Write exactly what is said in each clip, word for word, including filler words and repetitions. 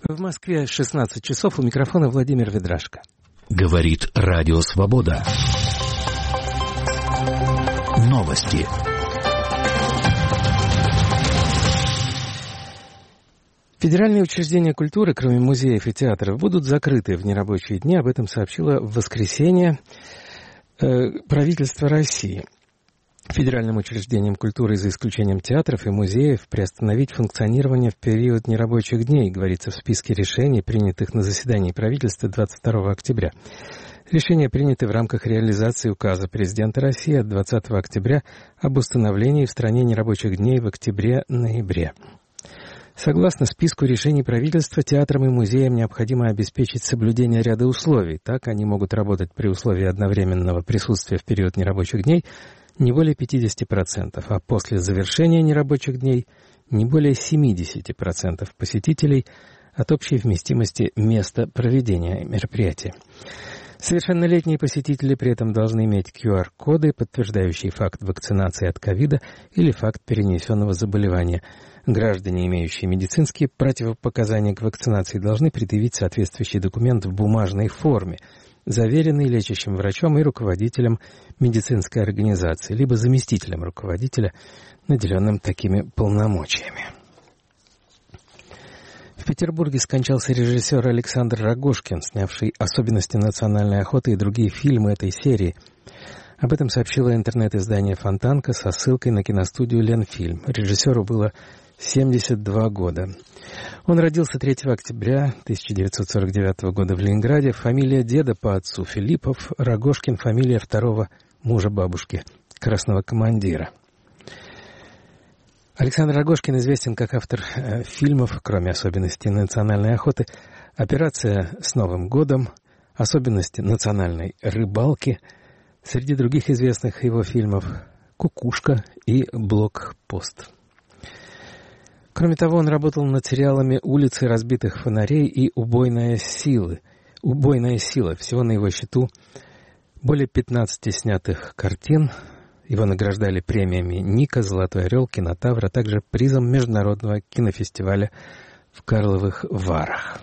В Москве шестнадцать часов, у микрофона Владимир Ведрашко. Говорит Радио Свобода. Новости. Федеральные учреждения культуры, кроме музеев и театров, будут закрыты в нерабочие дни. Об этом сообщило в воскресенье э, правительство России. Федеральным учреждениям культуры, за исключением театров и музеев, приостановить функционирование в период нерабочих дней, говорится в списке решений, принятых на заседании правительства двадцать второго октября. Решения приняты в рамках реализации указа президента России от двадцатого октября об установлении в стране нерабочих дней в октябре-ноябре. Согласно списку решений правительства, театрам и музеям необходимо обеспечить соблюдение ряда условий. Так они могут работать при условии одновременного присутствия в период нерабочих дней не более пятьдесят процентов, а после завершения нерабочих дней не более семьдесят процентов посетителей от общей вместимости места проведения мероприятия. Совершеннолетние посетители при этом должны иметь ку ар коды, подтверждающие факт вакцинации от ковида или факт перенесенного заболевания. Граждане, имеющие медицинские противопоказания к вакцинации, должны предъявить соответствующий документ в бумажной форме, заверенный лечащим врачом и руководителем медицинской организации, либо заместителем руководителя, наделенным такими полномочиями. В Петербурге скончался режиссер Александр Рогожкин, снявший «Особенности национальной охоты» и другие фильмы этой серии. Об этом сообщило интернет-издание «Фонтанка» со ссылкой на киностудию «Ленфильм». Режиссеру было семьдесят два года. Он родился третьего октября тысяча девятьсот сорок девятого года в Ленинграде. Фамилия деда по отцу Филиппов, Рогожкин — фамилия второго мужа бабушки, красного командира. Александр Рогожкин известен как автор э, фильмов, кроме «Особенностей национальной охоты», «Операция с Новым годом», «Особенности национальной рыбалки», среди других известных его фильмов «Кукушка» и «Блокпост». Кроме того, он работал над сериалами «Улицы разбитых фонарей» и «Убойная сила». «Убойная сила». Всего на его счету более пятнадцати снятых картин. Его награждали премиями «Ника», «Золотой орел», «Кинотавр», а также призом Международного кинофестиваля в Карловых Варах.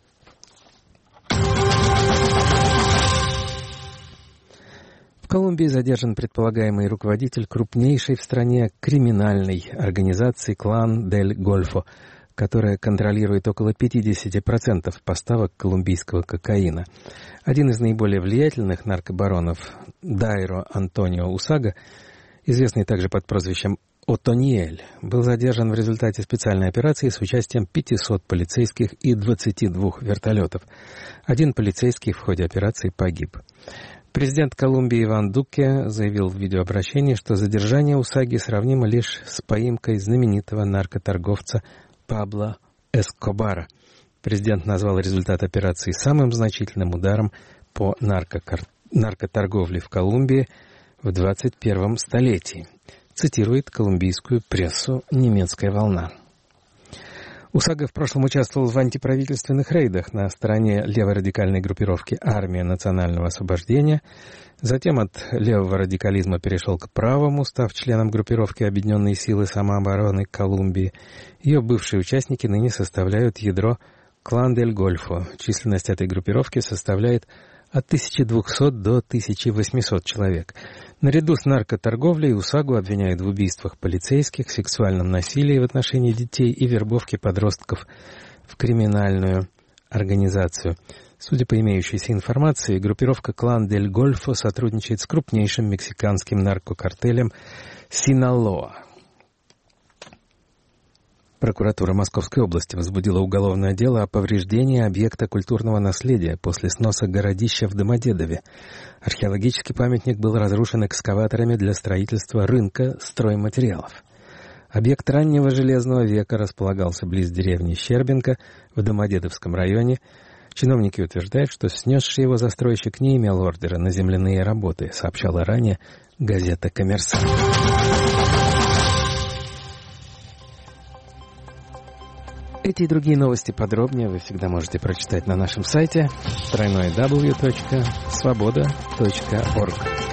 В Колумбии задержан предполагаемый руководитель крупнейшей в стране криминальной организации «Клан дель Гольфо», которая контролирует около пятьдесят процентов поставок колумбийского кокаина. Один из наиболее влиятельных наркобаронов, Дайро Антонио Усага, известный также под прозвищем Отониэль, был задержан в результате специальной операции с участием пятисот полицейских и двадцати двух вертолетов. Один полицейский в ходе операции погиб. Президент Колумбии Иван Дуке заявил в видеообращении, что задержание Усаги сравнимо лишь с поимкой знаменитого наркоторговца Пабло Эскобара. Президент назвал результат операции самым значительным ударом по наркокар... наркоторговле в Колумбии в двадцать первом столетии. Цитирует колумбийскую прессу «Немецкая волна». Усага в прошлом участвовал в антиправительственных рейдах на стороне леворадикальной группировки «Армия национального освобождения». Затем от левого радикализма перешел к правому, став членом группировки «Объединенные силы самообороны Колумбии». Ее бывшие участники ныне составляют ядро «Клан дель Гольфо». Численность этой группировки составляет от тысячи двухсот до тысячи восьмисот человек. Наряду с наркоторговлей Усагу обвиняют в убийствах полицейских, сексуальном насилии в отношении детей и вербовке подростков в криминальную организацию. Судя по имеющейся информации, группировка «Клан дель Гольфо» сотрудничает с крупнейшим мексиканским наркокартелем «Синалоа». Прокуратура Московской области возбудила уголовное дело о повреждении объекта культурного наследия после сноса городища в Домодедове. Археологический памятник был разрушен экскаваторами для строительства рынка стройматериалов. Объект раннего железного века располагался близ деревни Щербинка в Домодедовском районе. Чиновники утверждают, что снесший его застройщик не имел ордера на земляные работы, сообщала ранее газета «Коммерсант». Эти и другие новости подробнее вы всегда можете прочитать на нашем сайте дабл ю дабл ю дабл ю точка свобода точка орг.